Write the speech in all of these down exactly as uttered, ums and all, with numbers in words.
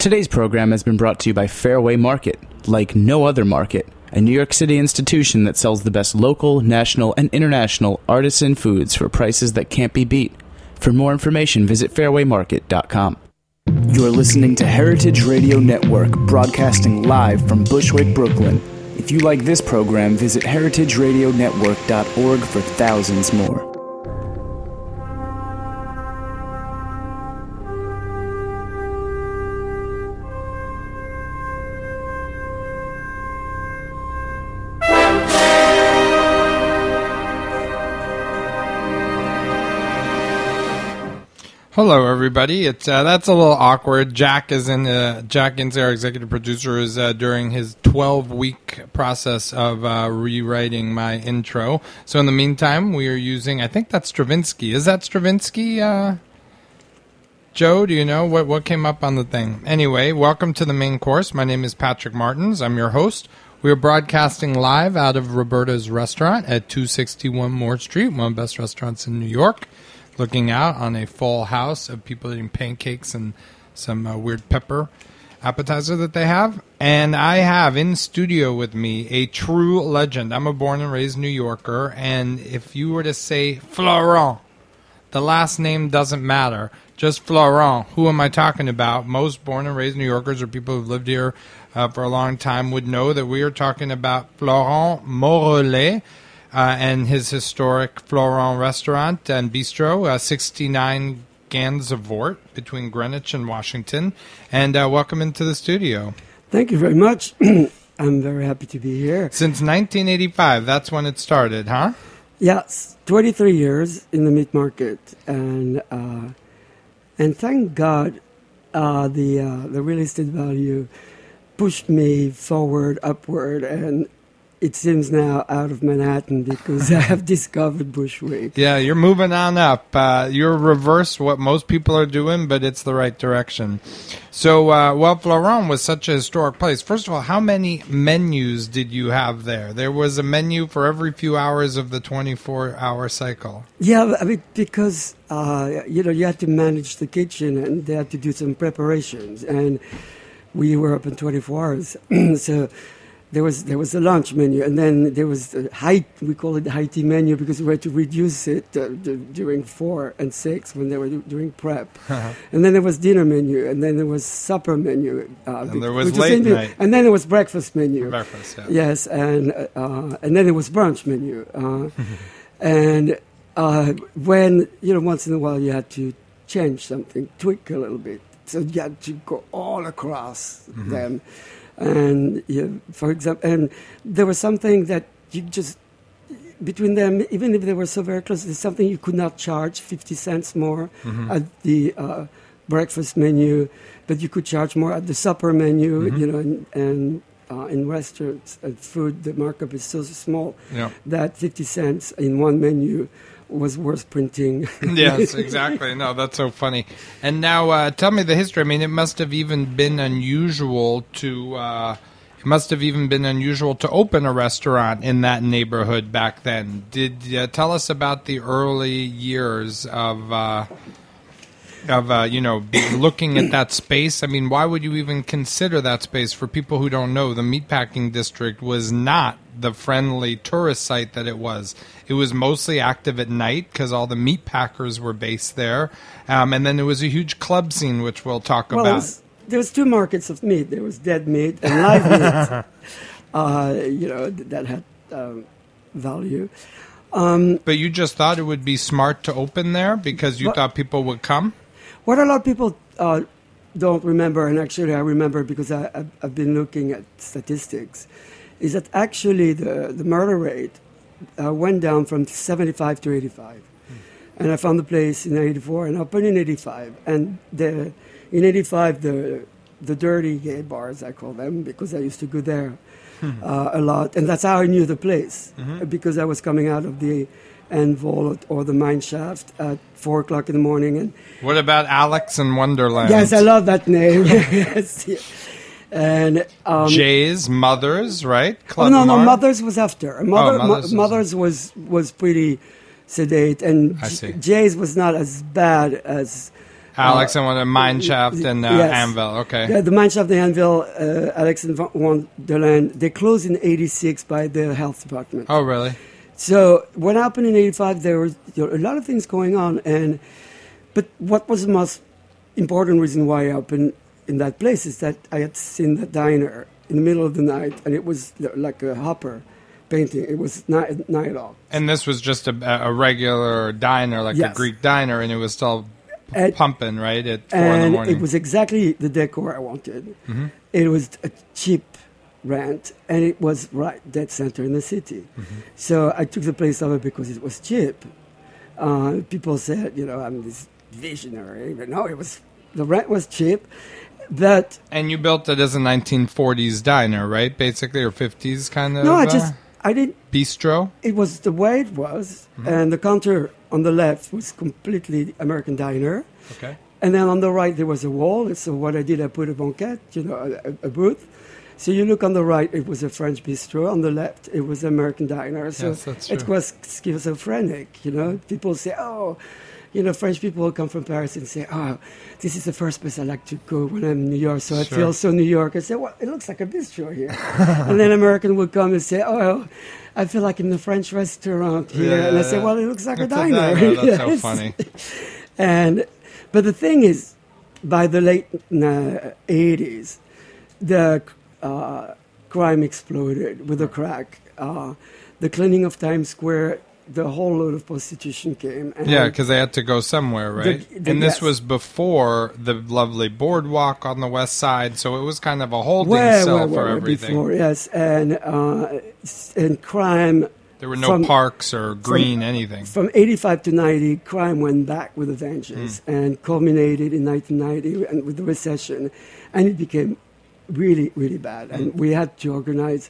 Today's program has been brought to you by Fairway Market, like no other market, a New York City institution that sells the best local, national, and international artisan foods for prices that can't be beat. For more information, visit fairway market dot com. You're listening to Heritage Radio Network, broadcasting live from Bushwick, Brooklyn. If you like this program, visit heritage radio network dot org for thousands more. Hello, everybody. It's uh, that's a little awkward. Jack is in. Uh, Jack Ince, our executive producer, is uh, during his twelve-week process of uh, rewriting my intro. So in the meantime, we are using. I think that's Stravinsky. Is that Stravinsky? Uh, Joe, do you know what what came up on the thing? Anyway, welcome to the main course. My name is Patrick Martins. I'm your host. We are broadcasting live out of Roberta's Restaurant at two sixty-one Moore Street, one of the best restaurants in New York. Looking out on a full house of people eating pancakes and some uh, weird pepper appetizer that they have. And I have in studio with me a true legend. I'm a born and raised New Yorker, and if you were to say Florent, the last name doesn't matter. Just Florent. Who am I talking about? Most born and raised New Yorkers or people who've lived here uh, for a long time would know that we are talking about Florent Morellet. Uh, and his historic Florent restaurant and bistro, uh, sixty-nine Gansevoort between Greenwich and Washington. And uh, welcome into the studio. Thank you very much. I'm very happy to be here. Since nineteen eighty-five, that's when it started, huh? Yes, twenty-three years in the meat market. And uh, and thank God uh, the, uh, the real estate value pushed me forward, upward, and it seems now out of Manhattan because I have discovered Bushwick. Yeah, you're moving on up. Uh, you're reverse what most people are doing, but it's the right direction. So, uh, well, Florent was such a historic place. First of all, how many menus did you have there? There was a menu for every few hours of the twenty-four hour cycle. Yeah, I mean, because, uh, you know, you had to manage the kitchen and they had to do some preparations. And we were open twenty-four hours. So There was there was a lunch menu, and then there was the high, we call it the high tea menu because we had to reduce it uh, d- during four and six when they were do- doing prep. Uh-huh. And then there was dinner menu, and then there was supper menu. Uh, and there was late was night. And then there was breakfast menu. Breakfast, yeah. Yes, and uh, and then there was brunch menu. Uh, and uh, when, you know, once in a while you had to change something, tweak a little bit. So you had to go all across mm-hmm. them. And yeah, for example, and there was something that you just, between them, even if they were so very close, there's something you could not charge fifty cents more mm-hmm. at the uh, breakfast menu, but you could charge more at the supper menu, mm-hmm. you know, and, and uh, in restaurants and food, the markup is so small yeah. that fifty cents in one menu was worth printing. Yes, exactly. No, that's so funny. And now uh, tell me the history. I mean, it must have even been unusual to uh, it must have even been unusual to open a restaurant in that neighborhood back then. Did uh, tell us about the early years of uh, of uh, you know looking at that space. I mean, why would you even consider that space? For people who don't know, the meatpacking district was not the friendly tourist site that it was. It was mostly active at night because all the meat packers were based there. Um, and then there was a huge club scene, which we'll talk well, about. Was, there was two markets of meat. There was dead meat and live meat, uh, you know, that had um, value. Um, but you just thought it would be smart to open there because you but, thought people would come? What a lot of people uh, don't remember, and actually I remember because I, I've, I've been looking at statistics, is that actually the, the murder rate uh, went down from seventy-five to eighty-five. Mm. And I found the place in eighty-four and opened in eighty-five. And the, in eighty-five, the the dirty gay bars, I call them, because I used to go there mm-hmm. uh, a lot. And that's how I knew the place, mm-hmm. because I was coming out of the Anvil or the mine shaft at four o'clock in the morning. And what about Alex in Wonderland? Yes, I love that name. Yes, yeah. And um, Jay's, Mother's, right? Club oh, no, no, Mother's was after. Mother, oh, Mother's, Mo- Mother's was was pretty sedate, and I see. Jay's was not as bad as Alex uh, and what a Mineshaft and uh, yes. Anvil. Okay. Yeah, the Mineshaft and Anvil, uh, Alex and Wonderland, they closed in eighty-six by the health department. Oh, really? So when I opened in eighty-five, there was you know, a lot of things going on. and But what was the most important reason why I opened in that place is that I had seen the diner in the middle of the night, and it was like a Hopper painting. It was night, night off. And this was just a, a regular diner, like yes. a Greek diner, and it was still p- and, pumping, right, at four and in the morning. It was exactly the decor I wanted. Mm-hmm. It was a cheap rent, and it was right dead center in the city. Mm-hmm. So I took the place over because it was cheap. Uh, people said, you know, I'm this visionary, but no, it was the rent was cheap. But and you built it as a nineteen forties diner, right? Basically, or fifties kind of. No, I just I didn't bistro. It was the way it was, mm-hmm. and the counter on the left was completely American diner. Okay. And then on the right there was a wall. So what I did, I put a banquette, you know, a, a booth. So you look on the right, it was a French bistro. On the left, it was American diner. So yes, that's true. It was schizophrenic, you know. People say, oh. You know, French people will come from Paris and say, oh, this is the first place I like to go when I'm in New York, so I sure. feel so New York. I say, well, it looks like a bistro here. And then American would come and say, oh, I feel like in the French restaurant here. Yeah, and I yeah, say, yeah. well, it looks like it's a diner. A diner. That's yes. so funny. and, but the thing is, by the late uh, eighties, the uh, crime exploded with the crack. Uh, the cleaning of Times Square, the whole load of prostitution came. And yeah, because they had to go somewhere, right? The, the, and this yes. was before the lovely boardwalk on the west side, so it was kind of a holding way, cell way, for way everything. Before, yes, and uh, and crime. There were no from, parks or green from, anything. From eighty-five to ninety, crime went back with a vengeance mm. and culminated in nineteen ninety and with the recession, and it became really, really bad. Mm. And we had to organize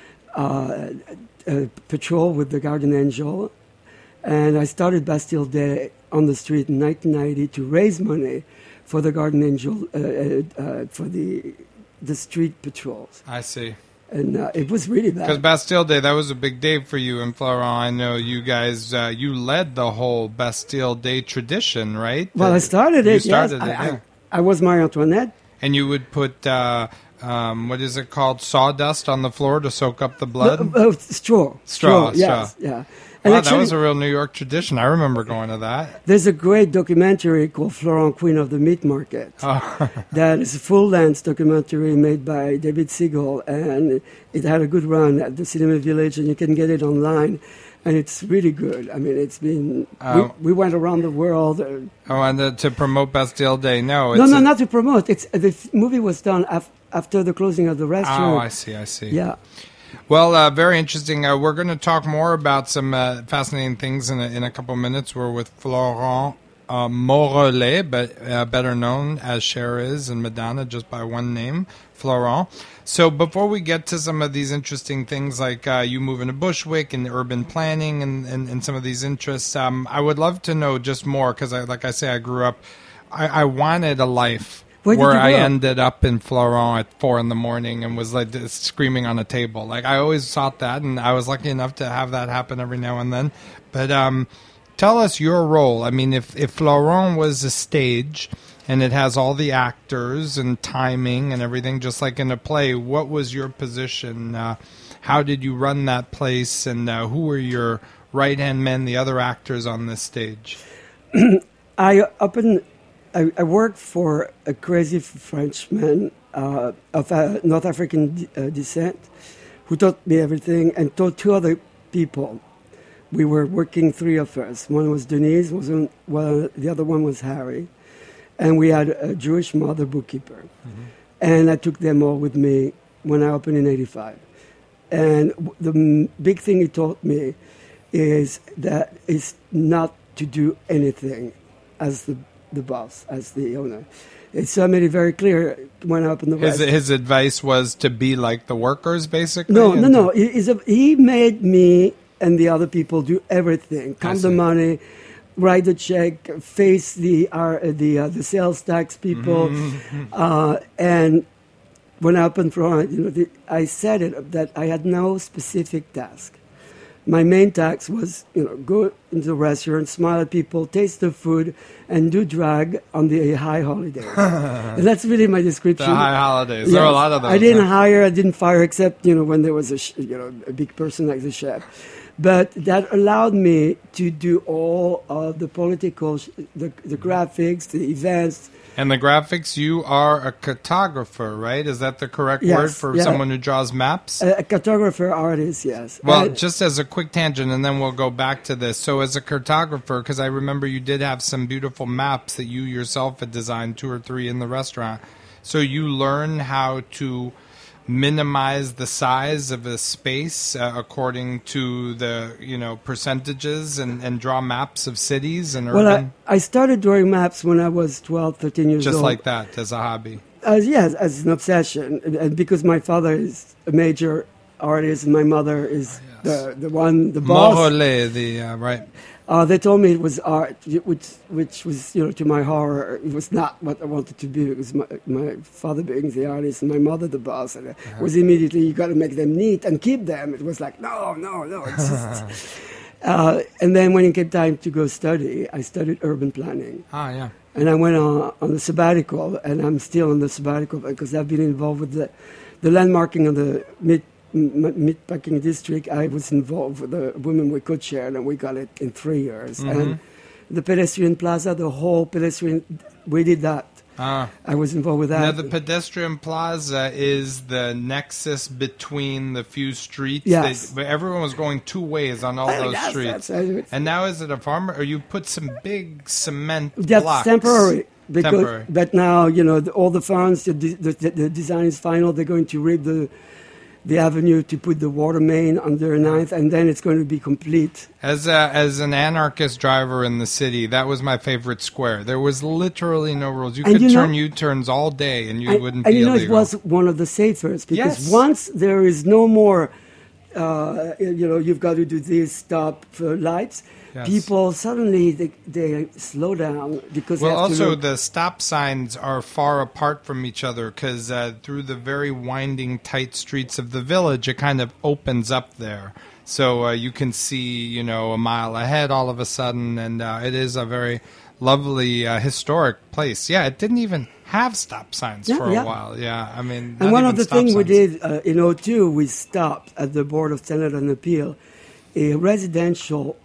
uh, a patrol with the Guardian Angel, and I started Bastille Day on the street in nineteen ninety to raise money for the Guardian Angel uh, uh, for the the street patrols. I see. And uh, it was really bad. Because Bastille Day, that was a big day for you in Florent. I know you guys, uh, you led the whole Bastille Day tradition, right? Well, uh, I started it, you started yes. it, I, yeah. I, I was Marie Antoinette. And you would put, uh, um, what is it called, sawdust on the floor to soak up the blood? No, uh, straw. Straw, straw. Yes, yeah. And wow, actually, that was a real New York tradition. I remember going to that. There's a great documentary called Florent, Queen of the Meat Market. Oh. That is a full-length documentary made by David Siegel, and it had a good run at the Cinema Village, and you can get it online, and it's really good. I mean, it's been... Uh, we, we went around the world. Uh, oh, and the, to promote Bastille Day? No, No, no, a, not to promote. It's The f- movie was done af- after the closing of the restaurant. Oh, I see, I see. Yeah. Well, uh, very interesting. Uh, we're going to talk more about some uh, fascinating things in a, in a couple of minutes. We're with Florent uh, Morellet, but uh, better known as Cher is and Madonna, just by one name, Florent. So before we get to some of these interesting things like uh, you moving to Bushwick and urban planning and, and, and some of these interests, um, I would love to know just more because, I, like I say, I grew up, I, I wanted a life. Where, where I up? ended up in Florent at four in the morning and was like screaming on a table. Like I always thought that, and I was lucky enough to have that happen every now and then. But um, tell us your role. I mean, if, if Florent was a stage and it has all the actors and timing and everything, just like in a play, what was your position? Uh, how did you run that place? And uh, who were your right-hand men, the other actors on this stage? I opened... I, I worked for a crazy Frenchman uh, of uh, North African uh, descent who taught me everything and taught two other people. We were working, three of us. One was Denise, was one, well, the other one was Harry. And we had a Jewish mother bookkeeper. Mm-hmm. And I took them all with me when I opened in eighty-five. And the m- big thing he taught me is that it's not to do anything as the the boss, as the owner. And so I made it very clear when I opened the his, rest. His advice was to be like the workers, basically? No, no, no. He, he's a, he made me and the other people do everything. Count the money, write the check, face the uh, the uh, the sales tax people. Mm-hmm. Uh, and when I opened Florent, you know, the, I said it, that I had no specific task. my main task was, you know, go into the restaurant, smile at people, taste the food, and do drag on the high holidays. And that's really my description. The high holidays. Yes. There are a lot of those. I didn't huh? hire, I didn't fire, except, you know, when there was a, sh- you know, a big person like the chef. But that allowed me to do all of the political, sh- the, the graphics, the events. And the graphics, you are a cartographer, right? Is that the correct Yes, word for yeah. someone who draws maps? A, a cartographer artist, yes. Well, Uh, just as a quick tangent, and then we'll go back to this. So, as a cartographer, because I remember you did have some beautiful maps that you yourself had designed, two or three in the restaurant. So, you learn how to minimize the size of a space uh, according to the you know percentages and, and draw maps of cities and urban. well, I, I started drawing maps when I was twelve, thirteen years just old. like that as a hobby. As yes, as an obsession, and, and because my father is a major artist and my mother is yes. the the one the boss. Morole, the uh, right. Uh, they told me it was art, which which was, you know, to my horror, it was not what I wanted to be. It was my, my father being the artist and my mother the boss, and it Uh-huh. was immediately, you got to make them neat and keep them. It was like, no, no, no. It's just, uh, and then when it came time to go study, I studied urban planning. Ah, yeah. And I went on, on the sabbatical, and I'm still on the sabbatical because I've been involved with the, the landmarking of the mid meatpacking district. I was involved with the Women We Could Share, and we got it in three years. Mm-hmm. And the pedestrian plaza, the whole pedestrian, we did that. Ah. I was involved with that. Now, the pedestrian plaza is the nexus between the few streets. Yes. That, but everyone was going two ways on all Oh, those that's- streets. that's- that's- And now is it a farmer, or you put some big cement That's blocks? temporary. Because, Temporary. But now, you know, the, all the funds, the, the, the design is final. They're going to rip the the avenue to put the water main under ninth, and then it's going to be complete. As a, as an anarchist driver in the city, that was my favorite square. There was literally no rules. You And could you know- turn U-turns all day, and you and, wouldn't and be you know, illegal. it was one of the safest because Yes. once there is no more, uh, you know, you've got to do this, stop for lights. Yes. People suddenly they, they slow down because they Well, have to also look. the stop signs are far apart from each other because uh, through the very winding, tight streets of the village, it kind of opens up there. So uh, you can see, you know, a mile ahead all of a sudden, and uh, it is a very lovely, uh, historic place. Yeah, it didn't even have stop signs Yeah, for a yeah. while. Yeah, I mean, And not one even of the stop things we signs. did uh, in oh two, we stopped at the Board of Senate and Appeal a residential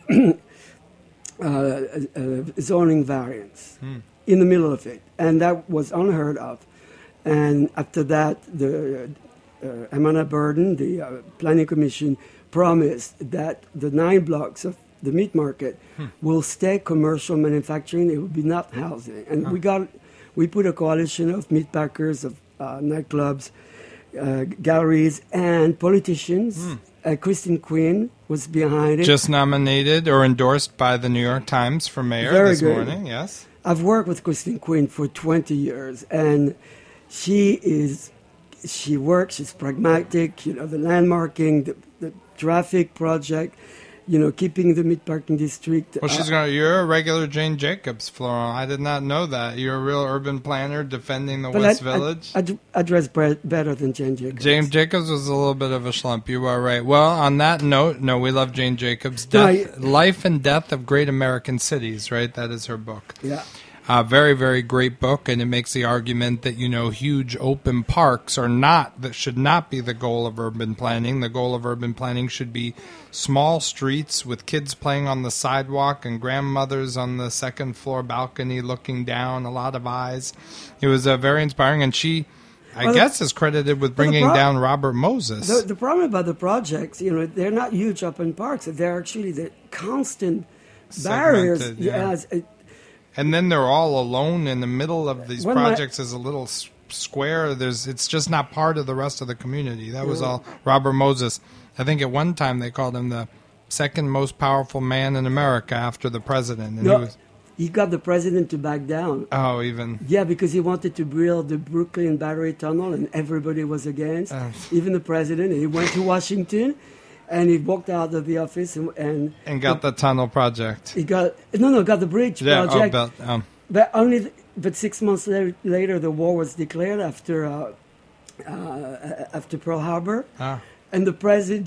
uh, uh, zoning variance Hmm. in the middle of it, and that was unheard of. And after that, the uh, Amanda Burden, the uh, Planning Commission, promised that the nine blocks of the meat market Hmm. will stay commercial manufacturing. It will be not housing. And we got, we put a coalition of meat packers, of uh, nightclubs, uh, galleries, and politicians. Hmm. Uh, Christine Quinn was behind it. Just nominated or endorsed by the New York Times for mayor Very this good. morning. Yes. I've worked with Christine Quinn for twenty years, and she is, she works, she's pragmatic, you know, the landmarking, the, the traffic project, you know, keeping the meatpacking district. Well, she's uh, going. You're a regular Jane Jacobs, Florent. I did not know that. You're a real urban planner defending the but West I, Village. I, I, I dress bre- better than Jane Jacobs. Jane Jacobs was a little bit of a schlump. You are right. Well, on that note, no, we love Jane Jacobs. No, Death, Life and Death of Great American Cities, right? That is her book. Yeah. Uh, very, very great book, and it makes the argument that, you know, huge open parks are not, that should not be the goal of urban planning. The goal of urban planning should be small streets with kids playing on the sidewalk and grandmothers on the second floor balcony looking down, a lot of eyes. It was uh, very inspiring, and she, I Well, the- guess, is credited with well, the bringing pro- down Robert Moses. The, the problem about the projects, you know, they're not huge open parks. They're actually the constant barriers. Segmented, yeah. Yes, it- And then they're all alone in the middle of these When my- projects as a little s- square. There's, it's just not part of the rest of the community. That was all Robert Moses. I think at one time they called him the second most powerful man in America after the president. And no, he was, he got the president to back down. oh, even. Yeah, because he wanted to build the Brooklyn Battery Tunnel, and everybody was against, Uh. even the president. And he went to Washington, and he walked out of the office, and, and And got the tunnel project. he got no, no, got the bridge Yeah, oh, project. but, um, But only, but six months later, later the war was declared after uh, uh, after Pearl Harbor, ah. and the president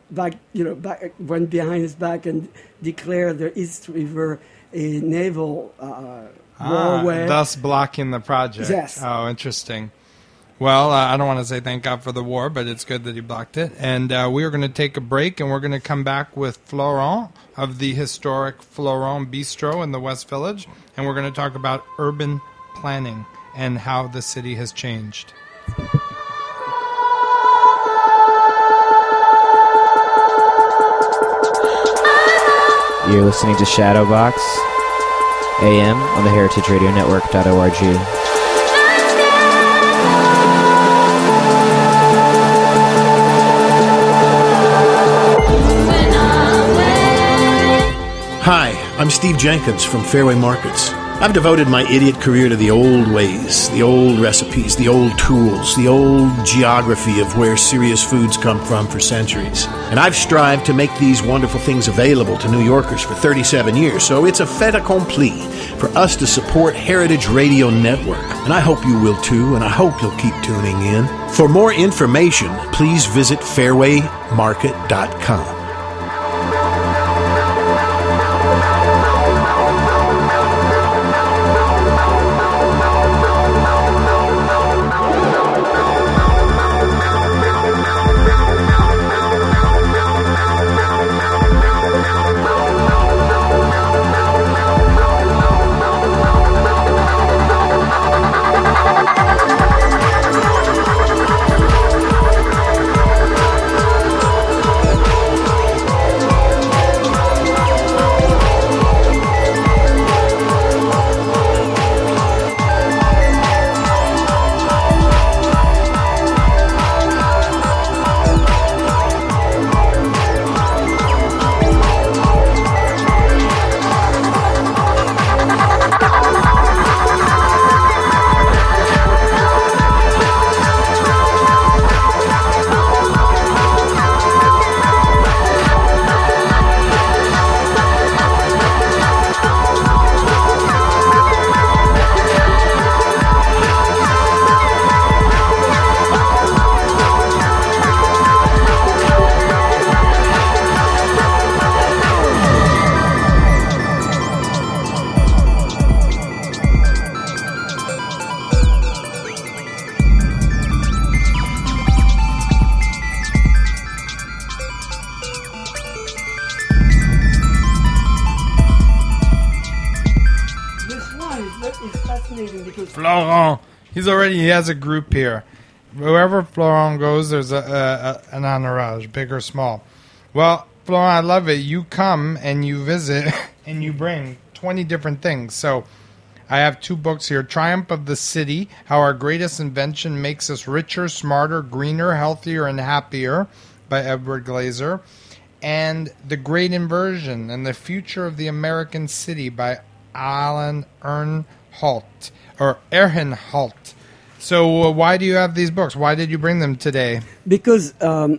back, you know, back, went behind his back and declared the East River a naval uh, ah, warway. Thus blocking the project. Yes. Oh, interesting. Well, uh, I don't want to say thank God for the war, but it's good that he blocked it. And uh, we are going to take a break, and we're going to come back with Florent of the historic Florent Bistro in the West Village, and we're going to talk about urban planning and how the city has changed. You're listening to Shadowbox A M on the heritage radio network dot org. Hi, I'm Steve Jenkins from Fairway Markets. I've devoted my idiot career to the old ways, the old recipes, the old tools, the old geography of where serious foods come from for centuries. And I've strived to make these wonderful things available to New Yorkers for thirty-seven years, so it's a fait accompli for us to support Heritage Radio Network. And I hope you will too, and I hope you'll keep tuning in. For more information, please visit fairway market dot com. Florent. He's already, he has a group here. Wherever Florent goes, there's a, a, a an entourage, big or small. Well, Florent, I love it. You come and you visit and you bring twenty different things. So I have two books here. Triumph of the City, How Our Greatest Invention Makes Us Richer, Smarter, Greener, Healthier, and Happier by Edward Glaser. And The Great Inversion and the Future of the American City by Alan Earnhardt, or Earnhardt. So uh, why do you have these books? Why did you bring them today? Because um,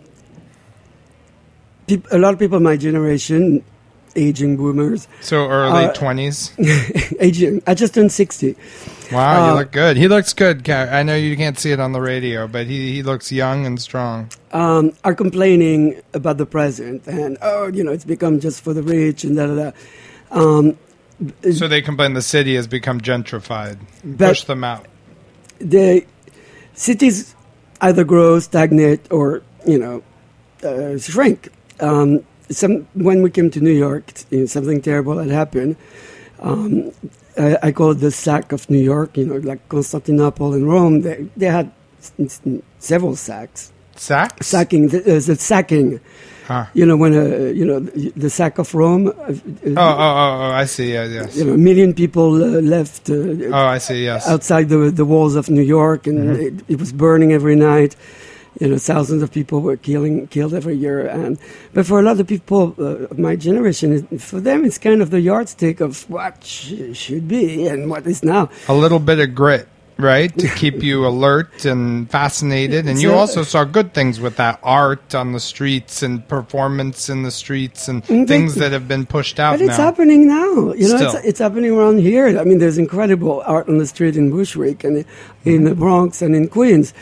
pe- a lot of people my generation, aging boomers. So early uh, twenties? aging. I just turned sixty. Wow, uh, you look good. He looks good. I know you can't see it on the radio, but he, he looks young and strong. Um, are complaining about the present and, oh, you know, it's become just for the rich and da da da. Um, so they complain the city has become gentrified. Push them out. The cities either grow, stagnate, or, you know, uh, shrink. Um, some when we came to New York, you know, something terrible had happened. Um, I, I call it the sack of New York. You know, like Constantinople and Rome, they they had s- s- several sacks. Sacks? Sacking. The, uh, the sacking. Huh. You know, when a you know the, the sack of Rome. Uh, oh, oh, oh, oh, I see. Yeah, yes. You know, a million people uh, left. Uh, oh, I see. Yes. Outside the the walls of New York, and Mm-hmm. it, it was burning every night. You know, thousands of people were killing killed every year. And but for a lot of people uh, of my generation, it, for them, it's kind of the yardstick of what sh- should be and what is now. A little bit of grit. Right, to keep you alert and fascinated. And you So- also saw good things with that art on the streets and performance in the streets and Mm, things but- that have been pushed out But it's now. happening now. You know, Still. it's, it's happening around here. I mean, there's incredible art on the street in Bushwick and in the Bronx and in Queens.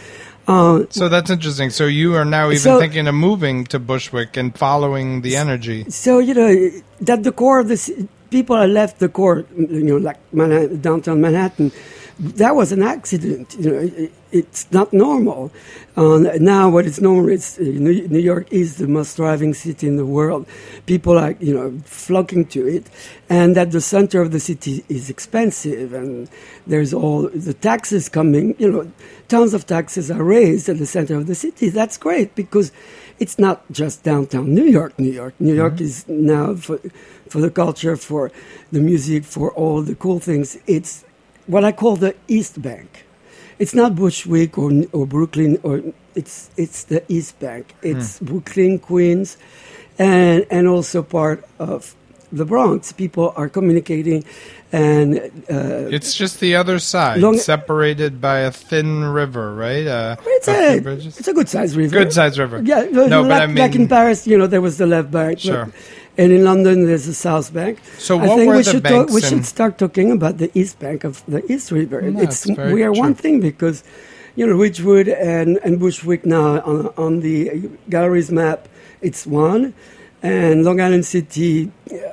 Uh, So that's interesting. So you are now even So- thinking of moving to Bushwick and following the energy. So you know that the core of the ci- people that left the core, you know, like Manhattan, downtown Manhattan, that was an accident. You know, it, it's not normal. Uh, now, what is normal is uh, New New York is the most thriving city in the world. People are, you know, flocking to it, and that the center of the city is expensive, and there's all the taxes coming. You know, tons of taxes are raised at the center of the city. That's great because it's not just downtown New York. New York, New York Mm-hmm. is now for for the culture, for the music, for all the cool things. It's what I call the East Bank. It's not Bushwick or or Brooklyn, or it's it's the East Bank. It's Brooklyn, Queens, and and also part of the Bronx. People are communicating, and uh, It's just the other side, Long- separated by a thin river, right? Uh, it's a a few bridges? it's a good sized river. Good sized river. Yeah, No, like, but I like in mean- Paris, you know, there was the left bank. Sure. but- and in London, there's the South Bank. So I what think were we the should banks we in- should start talking about the East Bank of the East River. No, it's it's very we are true. one thing because, you know, Ridgewood and, and Bushwick now on on the gallery's map, it's one, and Long Island City,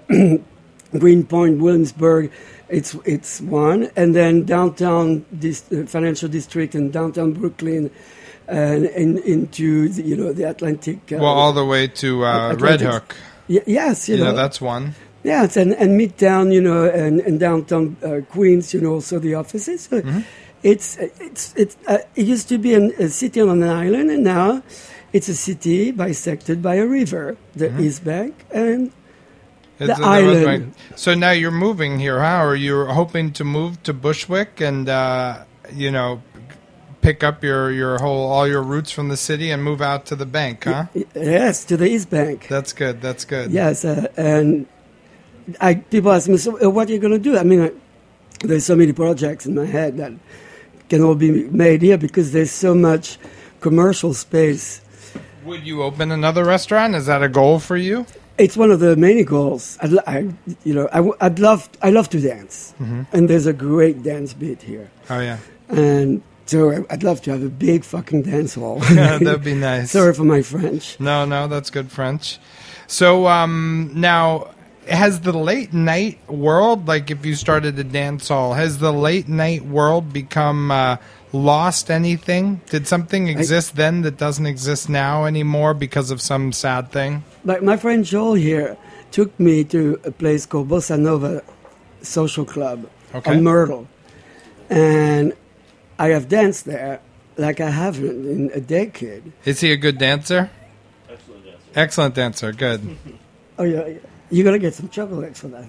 Greenpoint, Williamsburg, it's it's one, and then downtown this uh, financial district and downtown Brooklyn, and, and into the, you know the Atlantic. Uh, Well, all the way to uh, Atlantic- Red Hook. y- yes, you You know, know that's one. Yes, and, and Midtown, you know, and, and downtown uh, Queens, you know, also the offices. So Mm-hmm. It's it's it's uh, it used to be an, a city on an island, and now it's a city bisected by a river, the Mm-hmm. East Bank, and It's The in West island. Bank. So now you're moving here, huh? Or you're hoping to move to Bushwick and, uh, you know, pick up your, your whole all your roots from the city and move out to the bank, huh? yes, to the East Bank. That's good. That's good. Yes, uh, and I people ask me, so uh, what are you going to do? I mean, uh, there's so many projects in my head that can all be made here because there's so much commercial space. Would you open another restaurant? Is that a goal for you? It's one of the many goals. I'd, li- I, you know, I, w- I'd love, I love to dance, and there's a great dance beat here, Oh yeah, and so I- I'd love to have a big fucking dance hall. that'd be nice. Sorry for my French. No, no, that's good French. So um, now, has the late night world, like if you started a dance hall, has the late night world become uh, lost anything? Did something exist then that doesn't exist now anymore because of some sad thing? Like my friend Joel here took me to a place called Bossa Nova Social Club Okay. on Myrtle, and I have danced there like I haven't in a decade. Is he a good dancer? Excellent dancer. Excellent dancer. Good. Oh yeah, yeah. You're gonna get some chocolates for that.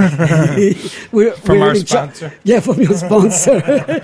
we're, From we're our in cha- sponsor. yeah, from your sponsor.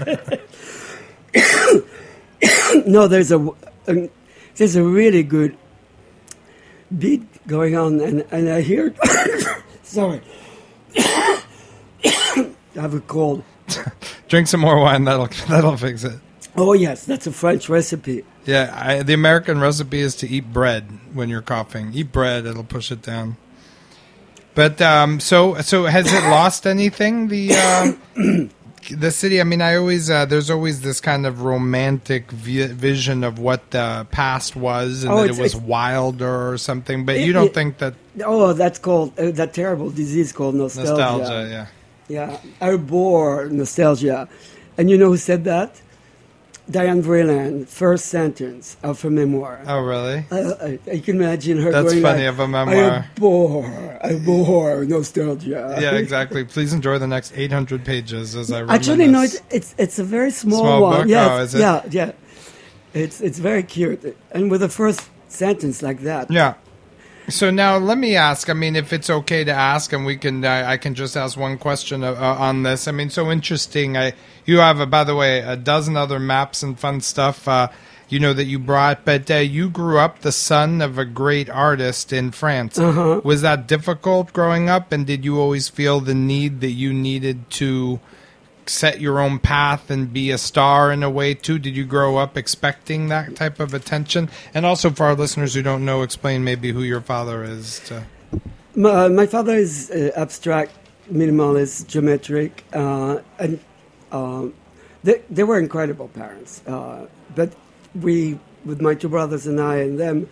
no, there's a, a there's a really good beat going on, and, and I hear. Sorry, I have a cold. Drink some more wine. That'll that'll fix it. Oh yes, that's a French recipe. Yeah, I, the American recipe is to eat bread when you're coughing. Eat bread; it'll push it down. But um, so so has it lost anything? The uh, the city. I mean, I always uh, there's always this kind of romantic vi- vision of what the past was, and Oh, that it's- it was it's- wilder or something. But It- you don't it- think that Oh, that's called uh, that terrible disease called nostalgia. nostalgia? Yeah. Yeah, I bore nostalgia. And you know who said that? Diane Vreeland, first sentence of her memoir. Oh, really? I, I, I can imagine her That's going funny like, of a memoir. I bore, I bore nostalgia. Yeah, exactly. Please enjoy the next eight hundred pages as I reminisce. Actually, no, it's, it's it's a very small, Small one. book? Yes, Oh, is it? Yeah, yeah. It's it's very cute, and with the first sentence like that. Yeah. So now let me ask. I mean, if it's okay to ask, and we can, uh, I can just ask one question uh, on this. I mean, so interesting. I, you have, uh, by the way, a dozen other maps and fun stuff, uh, you know, that you brought. But uh, you grew up the son of a great artist in France. Uh-huh. Was that difficult growing up? And did you always feel the need that you needed to set your own path and be a star in a way too? Did you grow up expecting that type of attention? And also for our listeners who don't know, explain maybe who your father is. To... My, my father is uh, abstract, minimalist, geometric, uh, and um, they, they were incredible parents. Uh, but we, with my two brothers and I and them,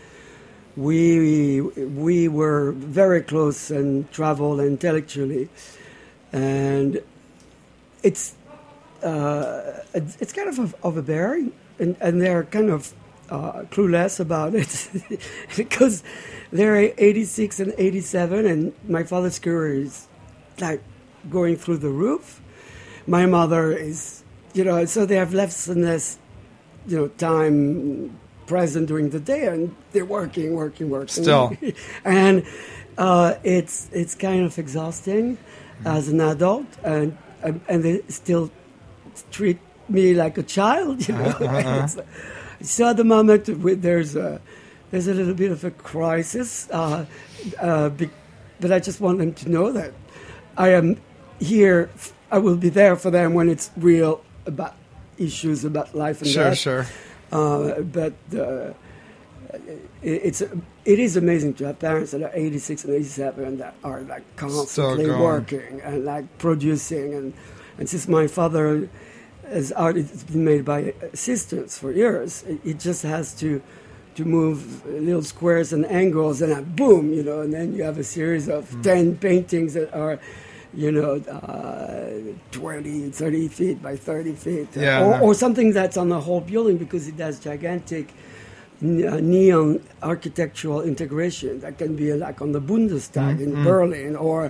we we were very close and traveled intellectually, and it's uh, it's, it's kind of a, of a bear, and, and they're kind of uh, clueless about it because they're eighty-six and eighty-seven, and my father's career is like going through the roof. My mother is, you know, so they have less and less, you know, time present during the day, and they're working, working, working. Still, and uh, it's it's kind of exhausting mm-hmm. as an adult, and and they still treat me like a child, you know. Uh-huh. So at the moment, there's a there's a little bit of a crisis, uh, uh, but I just want them to know that I am here. I will be there for them when it's real about issues about life and sure, death. Sure, sure. Uh, but uh, it, it's it is amazing to have parents that are eighty-six and eighty-seven that are like constantly working and like producing. And, and since my father has art it's been made by assistants for years, it, it just has to to move little squares and angles, and then boom, you know, and then you have a series of mm. ten paintings that are, you know, uh, twenty, thirty feet by thirty feet. Yeah, or, no. or something that's on the whole building because it has gigantic uh, neon architectural integration. That can be like on the Bundestag mm-hmm. in Berlin, or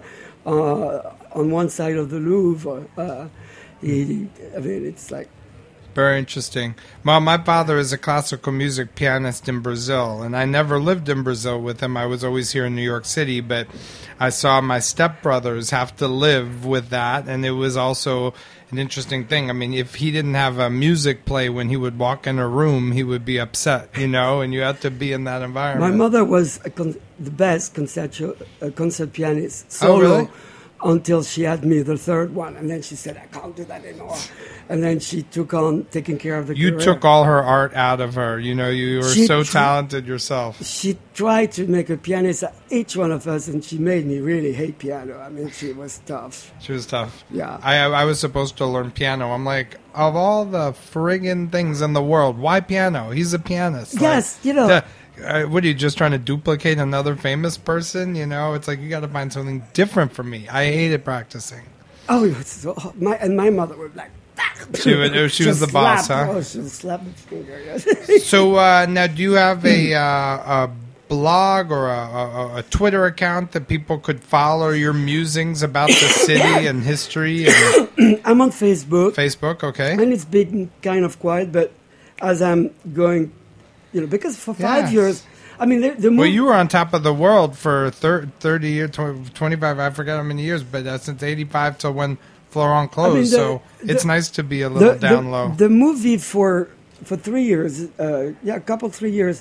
uh, on one side of the Louvre. Uh, it, I mean, it's like... Very interesting. Well, my father is a classical music pianist in Brazil, and I never lived in Brazil with him. I was always here in New York City, but I saw my stepbrothers have to live with that, and it was also an interesting thing. I mean, if he didn't have a music play when he would walk in a room, he would be upset, you know, and you had to be in that environment. My mother was a con- the best concerto, uh, concert pianist, solo, oh, really? Until she had me, the third one, and then she said, I can't do that anymore. And then she took on taking care of the You career. took all her art out of her. You know, you were she so tr- talented yourself. She tried to make a pianist at each one of us, and she made me really hate piano. I mean, she was tough. She was tough. Yeah. I I was supposed to learn piano. I'm like, of all the friggin' things in the world, why piano? He's a pianist. Yes, like, you know. The, Uh, what are you just trying to duplicate another famous person? You know, it's like you got to find something different for me. I hated practicing. Oh, it's so, my and my mother would like. She, would, she was the boss, slap, huh? Oh, she would slap my finger. Yes. So uh, now, do you have a, uh, a blog or a, a, a Twitter account that people could follow your musings about the city and history? And I'm on Facebook. Facebook, okay. And it's been kind of quiet, but as I'm going. You know, because for five yes. years, I mean, the, the well, you were on top of the world for thirty years, twenty-five, I forget how many years, but uh, since eighty-five till when Florent closed. I mean, the, so the, it's nice to be a little the, down the, low. The movie for for three years, uh, yeah, a couple, three years,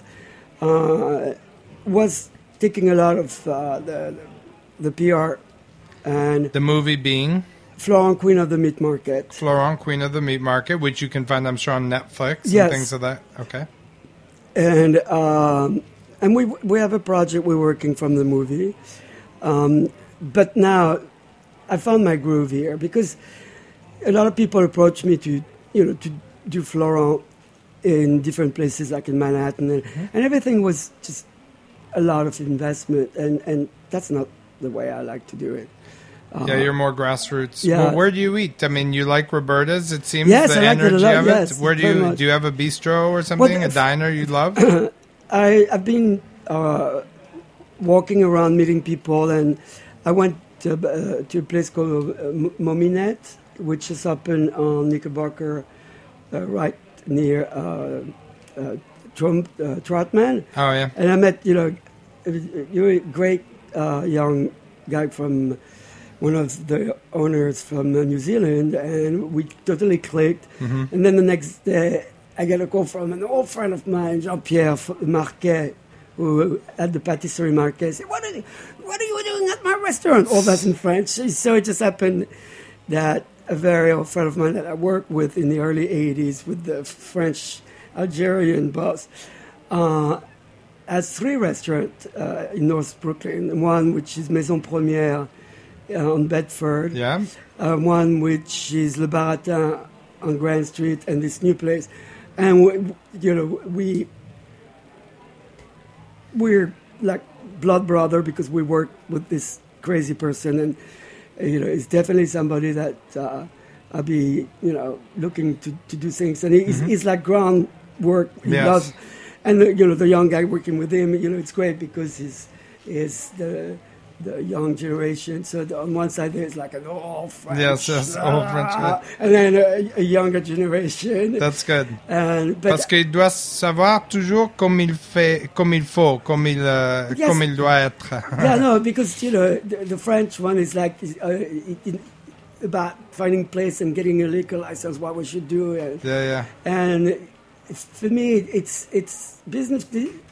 uh, was taking a lot of uh, the, the P R. And the movie being? Florent, Queen of the Meat Market. Florent, Queen of the Meat Market, which you can find, I'm sure, on Netflix yes. and things of that. Okay. And um, and we we have a project we're working from the movie, um, but now I found my groove here because a lot of people approach me to you know to do Florent in different places like in Manhattan, and, mm-hmm. and everything was just a lot of investment, and, and that's not the way I like to do it. Uh, yeah, you're more grassroots. Yeah. Well, where do you eat? I mean, you like Roberta's, it seems. Yes, the I like energy it a lot. of Yes, it. Where do you much. do you have a bistro or something? Well, a diner you love? I I've been uh, walking around meeting people, and I went to, uh, to a place called uh, Mominette, which is up in on Knickerbocker, uh, right near uh, uh, Trump, uh, Troutman. Oh yeah. And I met you know you're a great uh, young guy from. One of the owners from uh, New Zealand, and we totally clicked. Mm-hmm. And then the next day, I get a call from an old friend of mine, Jean-Pierre Marquet, who at the Patisserie Marquet, said, what are, you, what are you doing at my restaurant? All that's in French. So it just happened that a very old friend of mine that I worked with in the early eighties with the French Algerian boss uh, has three restaurants uh, in North Brooklyn. One which is Maison Première, Uh, on Bedford, yeah. Uh, one which is Le Baratin on Grand Street, and this new place and we, you know we we're like blood brother because we work with this crazy person, and you know it's definitely somebody that uh, I'll be you know looking to, to do things, and he's, mm-hmm. he's like groundwork. He yes. does, and the, you know the young guy working with him, you know it's great because he's is the the young generation. So the, on one side there's like an old French, yes, yes, ah, old French, and then a, a younger generation. That's good. And, but, Parce qu'il doit savoir toujours comme il fait, comme il faut, comme il, uh, yes. comme il doit être. Yeah, no, because you know the, the French one is like uh, it, it, about finding place and getting a liquor license, what we should do. And, yeah, yeah. And it's, for me, it's it's business.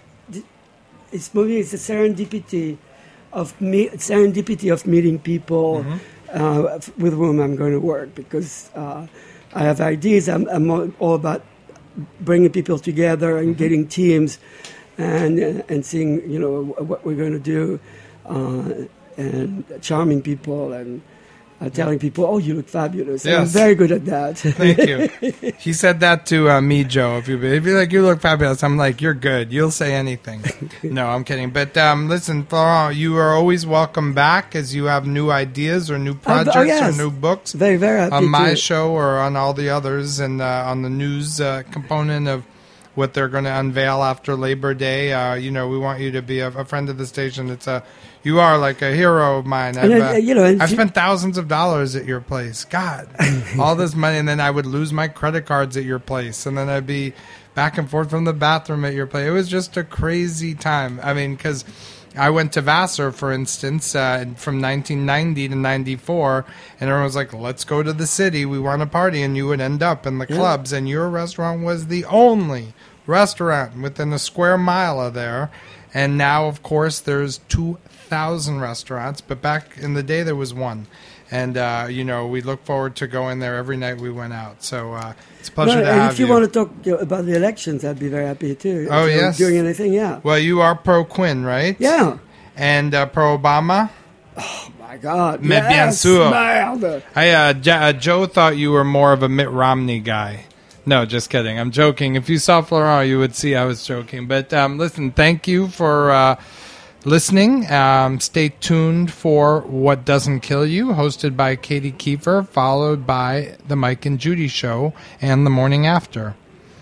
It's for me, it's a serendipity of me, serendipity of meeting people mm-hmm. uh, with whom I'm going to work, because uh, I have ideas. I'm, I'm all about bringing people together and mm-hmm. getting teams, and and seeing you know what we're going to do, uh, and charming people and. Uh, telling people, "Oh, you look fabulous." Yes. I'm very good at that. Thank you. He said that to uh, me, Joe. If you if you're like, "You look fabulous," I'm like, "You're good. You'll say anything." No, I'm kidding. But um, listen, Florent, you are always welcome back as you have new ideas or new projects oh, yes. or new books. Very, very happy on my to. show or on all the others, and uh, on the news uh, component of what they're going to unveil after Labor Day. Uh, you know, we want you to be a, a friend of the station. It's a You are like a hero of mine. I've, uh, you know, I've spent thousands of dollars at your place. God, all this money, and then I would lose my credit cards at your place, and then I'd be back and forth from the bathroom at your place. It was just a crazy time. I mean, because I went to Vassar, for instance, uh, from nineteen ninety to ninety-four, and everyone was like, let's go to the city. We want to party, and you would end up in the yeah. clubs, and your restaurant was the only restaurant within a square mile of there. And now, of course, there's two thousand restaurants, but back in the day there was one. And, uh, you know, we look forward to going there every night we went out. So uh, it's a pleasure no, to have if you. you. If you want to talk you know, about the elections, I'd be very happy too. Oh, if yes. Doing anything, yeah. Well, you are pro-Quinn, right? Yeah. And uh, pro-Obama? Oh, my God. Mais yes, bien sûr. Merde. I, uh, J- uh, Joe thought you were more of a Mitt Romney guy. No, just kidding. I'm joking. If you saw Florent, you would see I was joking. But um, listen, thank you for uh, listening. Um, stay tuned for What Doesn't Kill You, hosted by Katie Kiefer, followed by The Mike and Judy Show and The Morning After.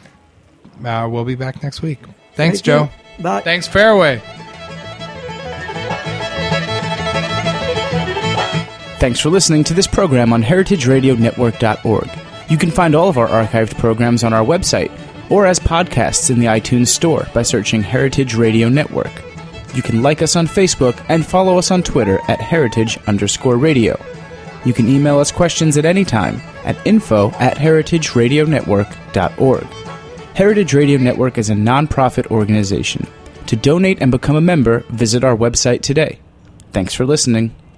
Uh, we'll be back next week. Thanks, thank Joe. You. Bye. Thanks, Fairway. Thanks for listening to this program on heritage radio network dot org. You can find all of our archived programs on our website or as podcasts in the iTunes Store by searching Heritage Radio Network. You can like us on Facebook and follow us on Twitter at heritage underscore radio. You can email us questions at any time at info at heritage radio network dot org. Heritage Radio Network is a non-profit organization. To donate and become a member, visit our website today. Thanks for listening.